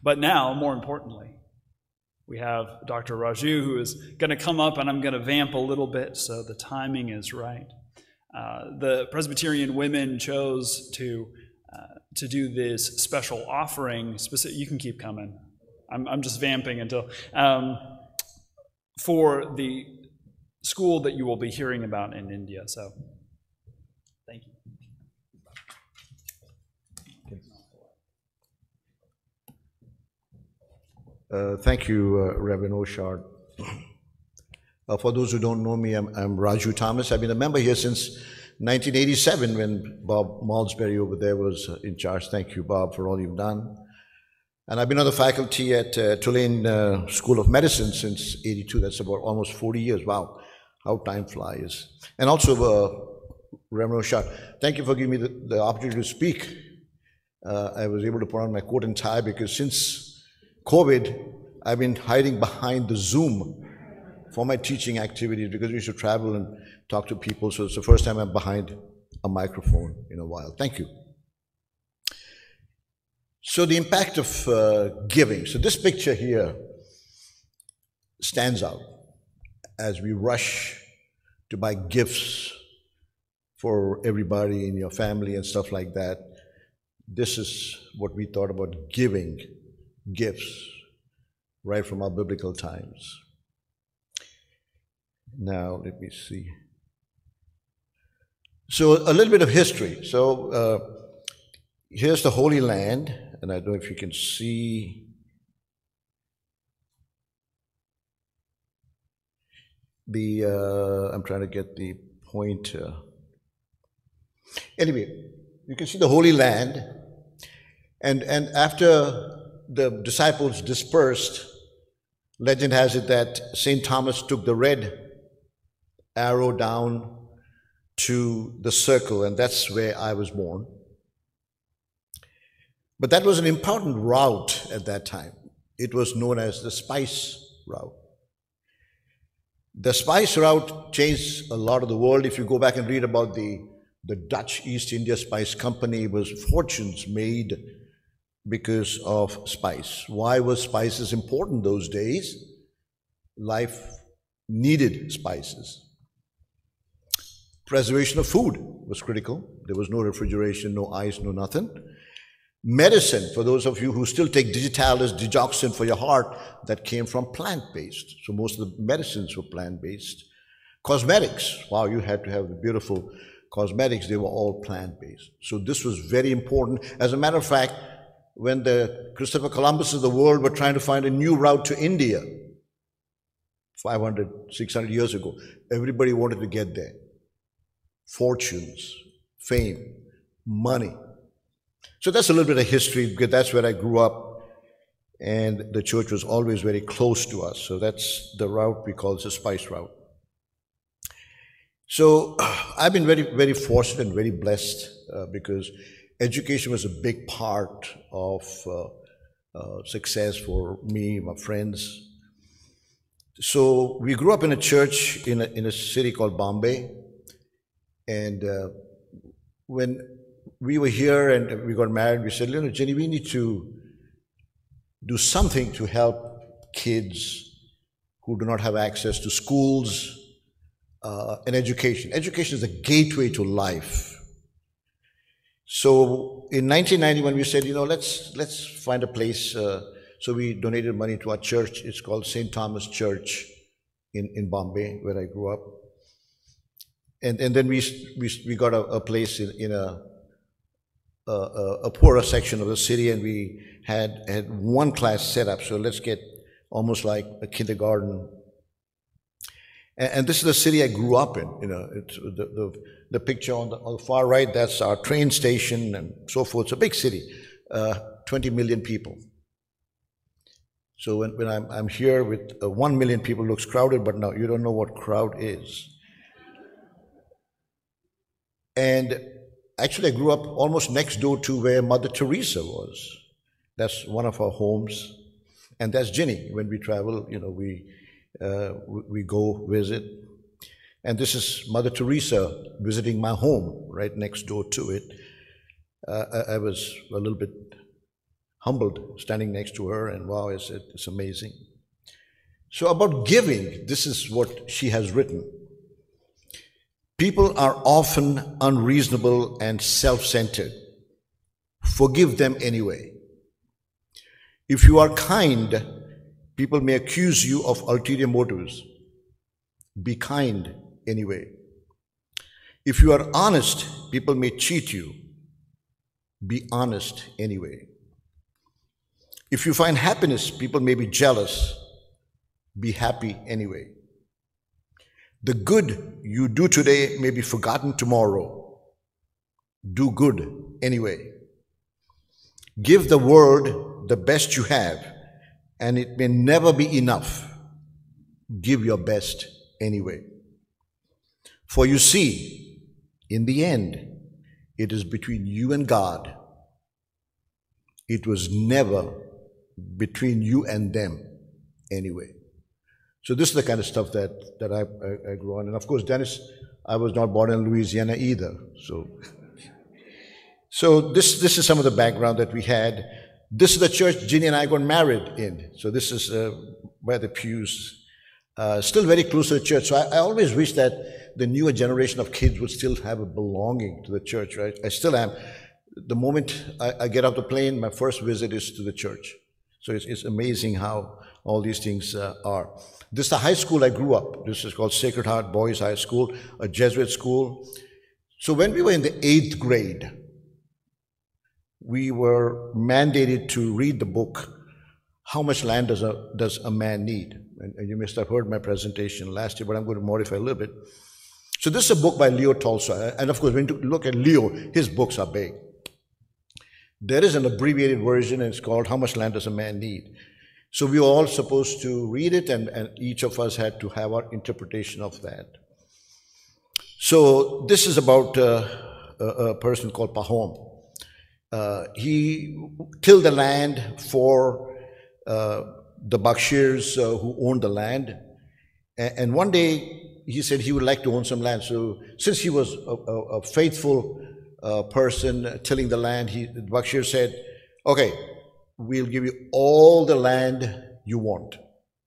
But now, more importantly, we have Dr. Raju, who is going to come up, and I'm going to vamp a little bit so the timing is right. The Presbyterian women chose to do this special offering. You can keep coming. I'm just vamping until for the school that you will be hearing about in India. So, thank you. Thank you, Reverend Oshard. For those who don't know me, I'm Raju Thomas. I've been a member here since 1987 when Bob Malsbury over there was in charge. Thank you, Bob, for all you've done. And I've been on the faculty at Tulane School of Medicine since 82. That's about almost 40 years. Wow, how time flies. And also, Reverend Oshard, thank you for giving me the opportunity to speak. I was able to put on my coat and tie because since COVID, I've been hiding behind the Zoom for my teaching activities because we used to travel and talk to people. So it's the first time I'm behind a microphone in a while. Thank you. So the impact of giving. So this picture here stands out as we rush to buy gifts for everybody in your family and stuff like that. This is what we thought about giving gifts right from our biblical times. Now, let me see. So a little bit of history. So here's the Holy Land, and I don't know if you can see the, I'm trying to get the pointer. Anyway, you can see the Holy Land, and after the disciples dispersed, legend has it that St. Thomas took the red arrow down to the circle, and that's where I was born. But that was an important route at that time. It was known as the spice route. The spice route changed a lot of the world. If you go back and read about the Dutch East India Spice Company, it was fortunes made because of spice. Why was spices important those days? Life needed spices. Preservation of food was critical. There was no refrigeration, no ice, no nothing. Medicine, for those of you who still take digitalis, digoxin for your heart, that came from plant-based. So most of the medicines were plant-based. Cosmetics, wow, you had to have the beautiful cosmetics. They were all plant-based. So this was very important. As a matter of fact, when the Christopher Columbus of the world were trying to find a new route to India 500, 600 years ago, everybody wanted to get there. Fortunes, fame, money. So that's a little bit of history because that's where I grew up, and the church was always very close to us. So that's the route we call the spice route. So I've been very, very fortunate and very blessed because education was a big part of success for me, my friends. So we grew up in a church in a city called Bombay. And when we were here and we got married, we said, Jenny, we need to do something to help kids who do not have access to schools and education. Education is a gateway to life. So in 1990, when we said, let's find a place, so we donated money to our church. It's called St. Thomas Church in Bombay, where I grew up. And then we got a place in a poorer section of the city, and we had one class set up. So let's get almost like a kindergarten. And this is the city I grew up in. It's the picture on the far right, that's our train station and so forth. It's a big city, 20 million people. So when I'm here with 1 million people, it looks crowded, but no, you don't know what crowd is. And actually, I grew up almost next door to where Mother Teresa was. That's one of our homes, and that's Ginny. When we travel, we go visit. And this is Mother Teresa visiting my home right next door to it. I was a little bit humbled standing next to her, and wow, it's amazing. So about giving, this is what she has written. People are often unreasonable and self-centered. Forgive them anyway. If you are kind, people may accuse you of ulterior motives. Be kind anyway. If you are honest, people may cheat you. Be honest anyway. If you find happiness, people may be jealous. Be happy anyway. The good you do today may be forgotten tomorrow. Do good anyway. Give the world the best you have, and it may never be enough. Give your best anyway. For you see, in the end, it is between you and God. It was never between you and them anyway. So this is the kind of stuff that I grew on. And of course, Dennis, I was not born in Louisiana either. So this is some of the background that we had. This is the church Ginny and I got married in. So this is where the pews, still very close to the church. So I always wish that the newer generation of kids would still have a belonging to the church, right? I still am. The moment I get off the plane, my first visit is to the church. So it's amazing how all these things are. This is the high school I grew up. This is called Sacred Heart Boys High School, a Jesuit school. So when we were in the 8th grade, we were mandated to read the book, How Much Land Does a Man Need? And you must have heard my presentation last year, but I'm going to modify a little bit. So this is a book by Leo Tolstoy. And of course, when you look at Leo, his books are big. There is an abbreviated version, and it's called How Much Land Does a Man Need? So we were all supposed to read it, and each of us had to have our interpretation of that. So this is about a person called Pahom. He tilled the land for the Bakshirs who owned the land. And one day he said he would like to own some land. So since he was a faithful person tilling the land, the Bakshir said, okay, we'll give you all the land you want.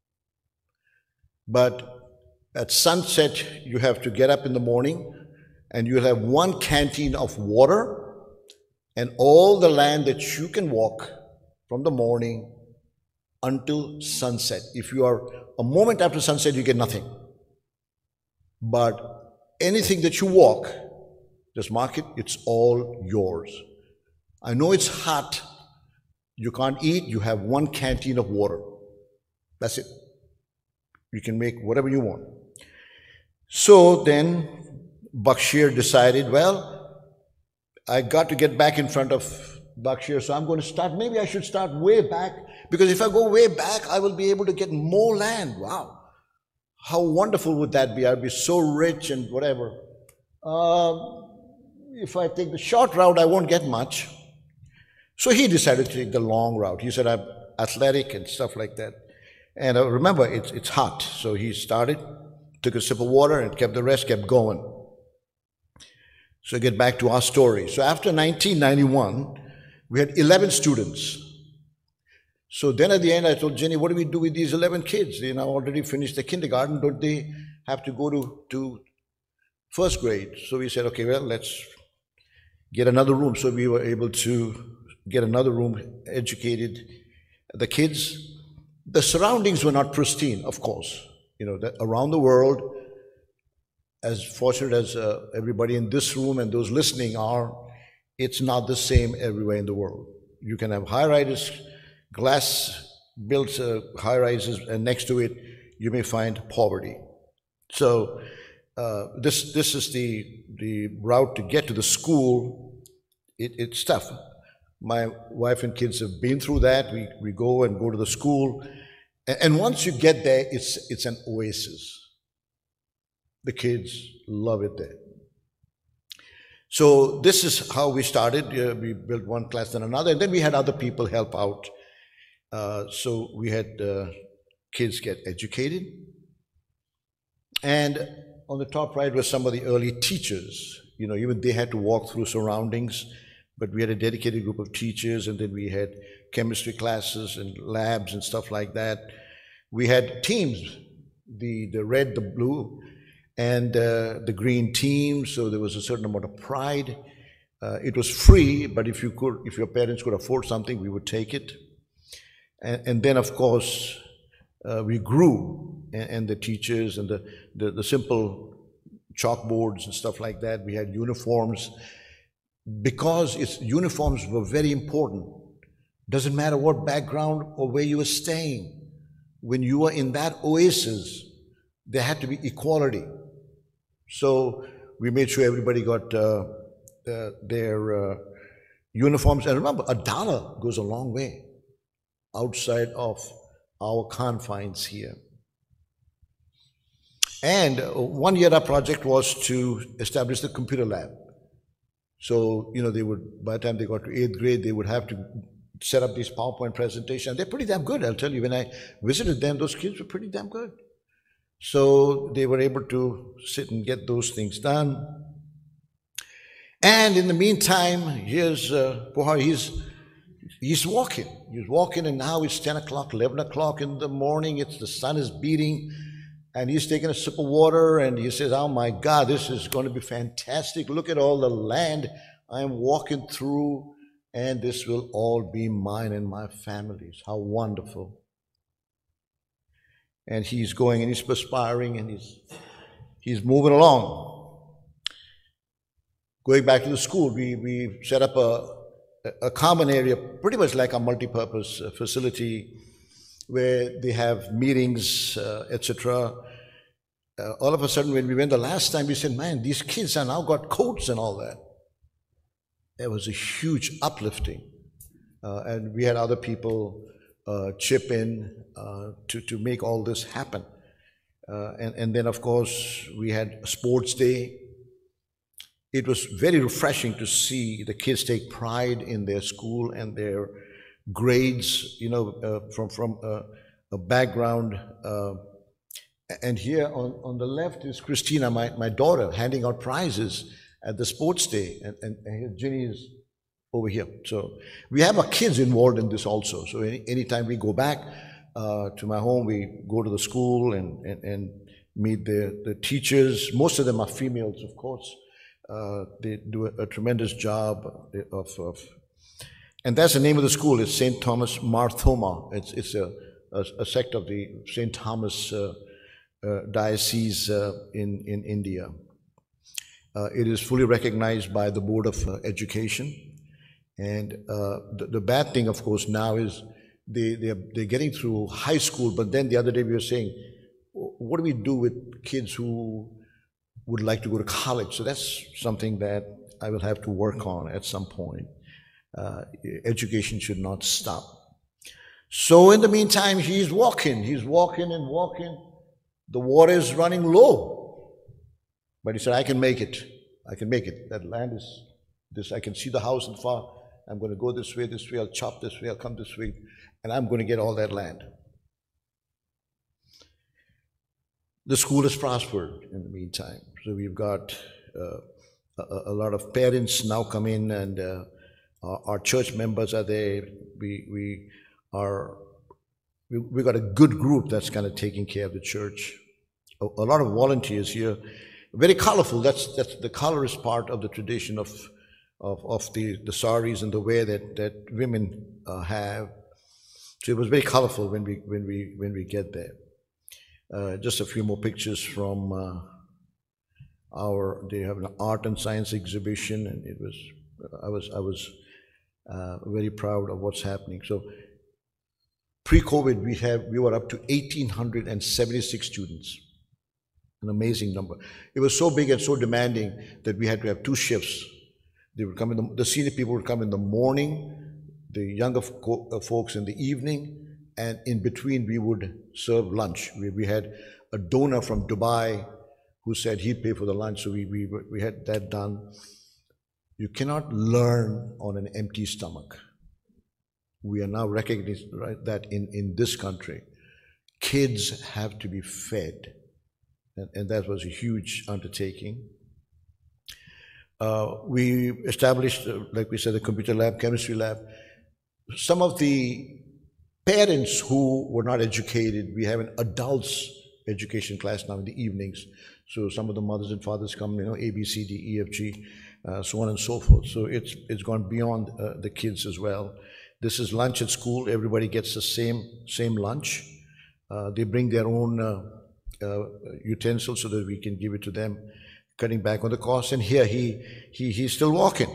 But at sunset, you have to get up in the morning and you'll have one canteen of water and all the land that you can walk from the morning until sunset. If you are a moment after sunset, you get nothing. But anything that you walk, just mark it, it's all yours. I know it's hot. You can't eat, you have one canteen of water. That's it. You can make whatever you want. So then Bakshir decided, well, I got to get back in front of Bakshir, so I'm going to start, maybe I should start way back, because if I go way back, I will be able to get more land. Wow. How wonderful would that be? I'd be so rich and whatever. If I take the short route, I won't get much. So he decided to take the long route. He said, I'm athletic and stuff like that. And remember, it's hot. So he started, took a sip of water and kept the rest, kept going. So get back to our story. So after 1991, we had 11 students. So then at the end, I told Jenny, what do we do with these 11 kids? They now already finished the kindergarten. Don't they have to go to first grade? So we said, okay, well, let's get another room. So we were able to get another room, educated the kids. The surroundings were not pristine, of course. You know, around the world, as fortunate as everybody in this room and those listening are, it's not the same everywhere in the world. You can have high-rises, glass-built high-rises, and next to it, you may find poverty. So this is the route to get to the school. It's tough. My wife and kids have been through that. We go to the school. And once you get there, it's an oasis. The kids love it there. So this is how we started. We built one class then another, and then we had other people help out. So we had kids get educated. And on the top right was some of the early teachers. You know, even they had to walk through surroundings but we had a dedicated group of teachers, and then we had chemistry classes and labs and stuff like that. We had teams, the red, the blue, and the green team, so there was a certain amount of pride. It was free, but if your parents could afford something, we would take it. And then, of course, we grew, and the teachers and the simple chalkboards and stuff like that. We had uniforms, because uniforms were very important. Doesn't matter what background or where you were staying. When you were in that oasis, there had to be equality. So we made sure everybody got their uniforms. And remember, $1 goes a long way outside of our confines here. And 1 year our project was to establish the computer lab. So, they would, by the time they got to 8th grade, they would have to set up these PowerPoint presentations. They're pretty damn good, I'll tell you. When I visited them, those kids were pretty damn good. So they were able to sit and get those things done. And in the meantime, here's Puhar, he's walking. He's walking, and now it's 10 o'clock, 11 o'clock in the morning. The sun is beating, and he's taking a sip of water, and he says, oh my God, this is going to be fantastic. Look at all the land I'm walking through, and this will all be mine and my family's. How wonderful. And he's going, and he's perspiring, and he's moving along. Going back to the school, we set up a common area, pretty much like a multi-purpose facility, where they have meetings, etc. All of a sudden, when we went the last time, we said, man, these kids have now got coats and all that. There was a huge uplifting. And we had other people chip in to make all this happen. And then, of course, we had a sports day. It was very refreshing to see the kids take pride in their school and their grades, from a background. And here on the left is Christina, my daughter, handing out prizes at the sports day. And Ginny is over here. So we have our kids involved in this also. So anytime we go back to my home, we go to the school and meet the teachers. Most of them are females, of course. They do a tremendous job and that's the name of the school. It's St. Thomas Mar Thoma. It's a sect of the St. Thomas diocese in India. It is fully recognized by the Board of Education. And the bad thing, of course, now is they're getting through high school, but then the other day we were saying, what do we do with kids who would like to go to college? So that's something that I will have to work on at some point. Education should not stop. So in the meantime, he's walking and walking. The water is running low. But he said, I can make it. That land is this. I can see the house in far. I'm going to go this way, I'll chop this way, I'll come this way, and I'm going to get all that land. The school has prospered in the meantime. So we've got a lot of parents now come in, and our church members are there. We got a good group that's kind of taking care of the church. A lot of volunteers here, very colorful. That's the colorist part of the tradition of the saris and the way that women have. So it was very colorful when we get there. Just a few more pictures from they have an art and science exhibition, and I was very proud of what's happening. So pre-COVID, we were up to 1,876 students, an amazing number. It was so big and so demanding that we had to have 2 shifts. They would come the senior people would come in the morning, the younger folks in the evening, and in between we would serve lunch. We had a donor from Dubai who said he'd pay for the lunch, so we had that done. You cannot learn on an empty stomach. We are now recognizing that in this country, kids have to be fed, and that was a huge undertaking. We established, like we said, a computer lab, chemistry lab. Some of the parents who were not educated, we have an adults education class now in the evenings. So some of the mothers and fathers come, A, B, C, D, E, F, G, so on and so forth. So it's gone beyond the kids as well. This is lunch at school. Everybody gets the same lunch. They bring their own utensils so that we can give it to them, cutting back on the cost. And here he's still walking.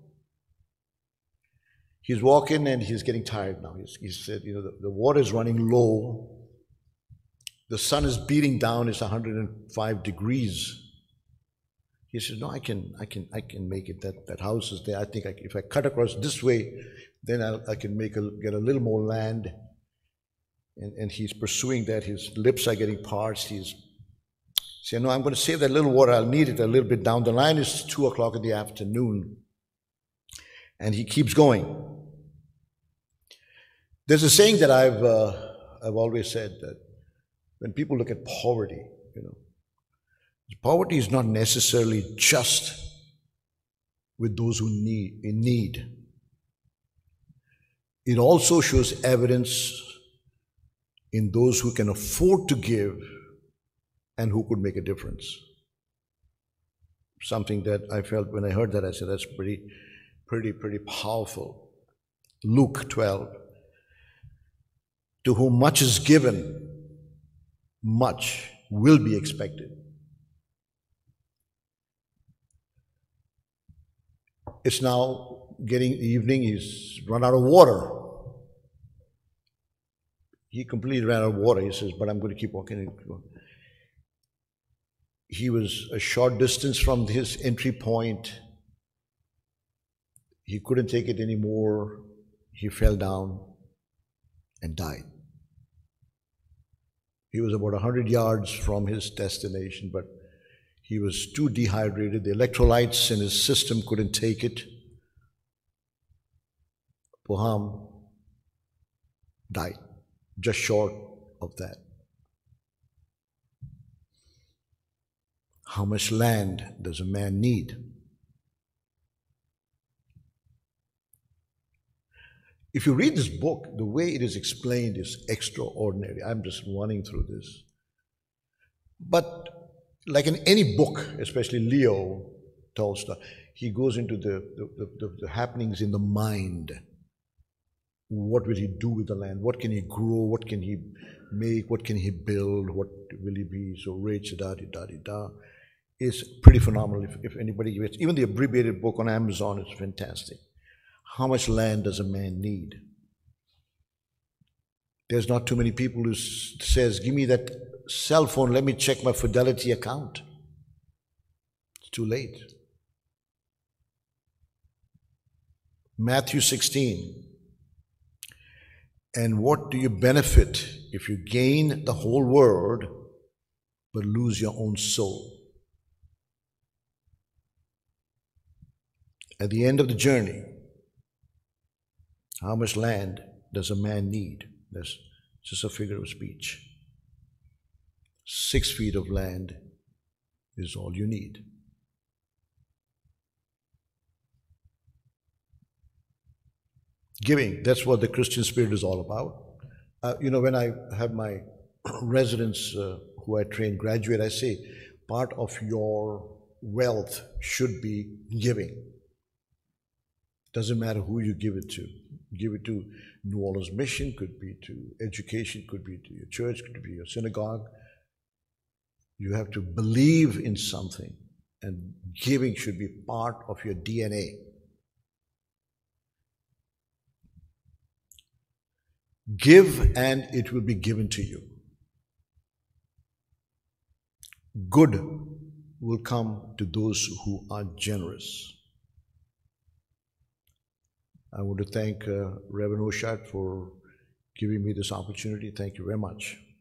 He's walking and he's getting tired now. He said, the water is running low. The sun is beating down. It's 105 degrees. He said, no, I can make it. That house is there. I think if I cut across this way, then I can get a little more land. And he's pursuing that. His lips are getting parched. He's saying, no, I'm going to save that little water. I'll need it a little bit down the line. It's 2 o'clock in the afternoon. And he keeps going. There's a saying that I've always said, that when people look at poverty, poverty is not necessarily just with those who in need. It also shows evidence in those who can afford to give and who could make a difference. Something that I felt when I heard that, I said, that's pretty powerful. Luke 12, to whom much is given, much will be expected. It's now getting evening, he's run out of water. He completely ran out of water. He says, but I'm going to keep walking. He was a short distance from his entry point. He couldn't take it anymore. He fell down and died. He was about 100 yards from his destination, but he was too dehydrated. The electrolytes in his system couldn't take it. Poham died, just short of that. How much land does a man need? If you read this book, the way it is explained is extraordinary. I'm just running through this. But like in any book, especially Leo Tolstoy, he goes into the happenings in the mind. What will he do with the land? What can he grow? What can he make? What can he build? What will he be so rich? Da-di-da-di-da. It's pretty phenomenal. If anybody gets, even the abbreviated book on Amazon is fantastic. How much land does a man need? There's not too many people who says, give me that cell phone, let me check my Fidelity account. It's too late. Matthew 16. And what do you benefit if you gain the whole world but lose your own soul? At the end of the journey, how much land does a man need? That's just a figure of speech. 6 feet of land is all you need. Giving, that's what the Christian spirit is all about. When I have my residents who I train graduate, I say, part of your wealth should be giving. Doesn't matter who you give it to. Give it to New Orleans Mission, could be to education, could be to your church, could be your synagogue. You have to believe in something, and giving should be part of your DNA. Give and it will be given to you. Good will come to those who are generous. I want to thank Reverend Oshat for giving me this opportunity. Thank you very much.